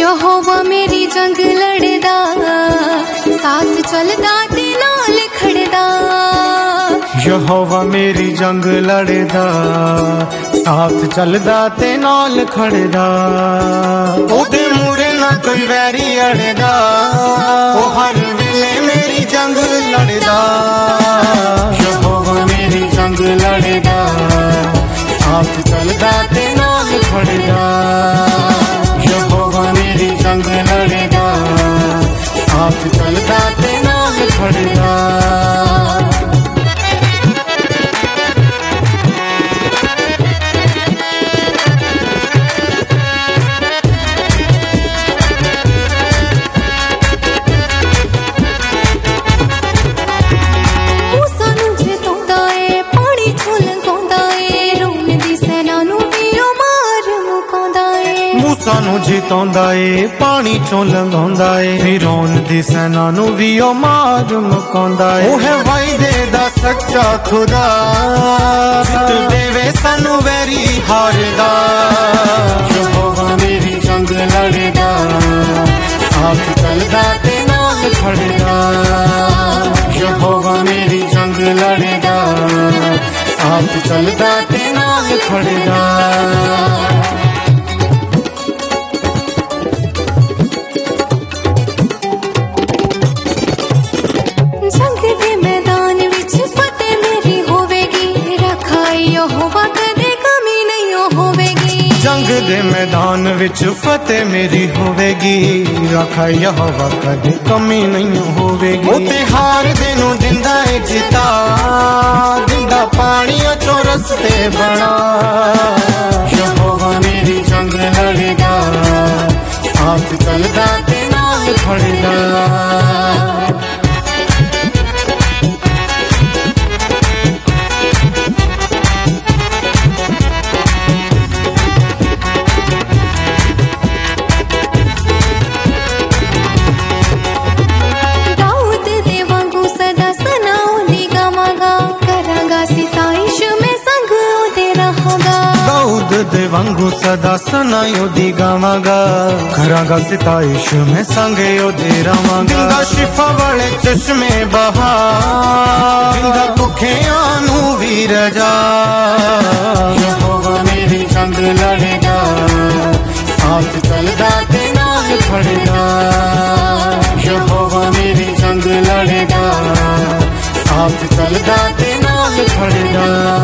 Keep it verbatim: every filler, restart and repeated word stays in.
यहोवा मेरी जंग लड़दा, साथ चलदा ते नाल खड़दा। यहोवा मेरी जंग लड़दा, साथ चलदा ते नाल खड़दा। ओदे मूरे ना कोई वैरी अड़दा, ओ हर वेले मेरी जंग लड़दा। यहोवा मेरी जंग लड़दा, साथ चलदा ते नाल खड़दा। यहोवा मेरी जंग लड़दा, साथ चलदा ते नाल खड़दा। सानू जितांदा ए पानी चों लंघांदा ए, फिरौन दी सेना नू भी ओ मार मुकांदा ए। ओ है वायदे दा सच्चा खुदा, जित देवे सानू वैरी हारदा। यहोवा मेरी जंग लड़दा, साथ चलदा ते नाल खड़दा। यहोवा मेरी जंग लड़दा, साथ चलदा ते नाल खड़दा। जंग दे मैदान विच फतेह मेरी होवेगी, रखा यहोवा कदे कमी नहीं होवेगी। ओ ते हार दे नू दिंदा ए जिता, दिंदा पानियां चों रस्ते बना। यहोवा मेरी जंग लड़दा, साथ चलदा ते नाल खड़दा। दे वांगू सदा सनायो दी गावांगा, करांगा सिताइश में संगे ओदे रवांगा। दिंदा शिफा वाले चश्मे बहा, दिंदा भुखियां नू वी रजा। यहोवा मेरी जंग लड़दा, साथ चलदा ते नाल खड़दा। यहोवा मेरी जंग लड़दा, साथ चलदा ते नाल खड़दा।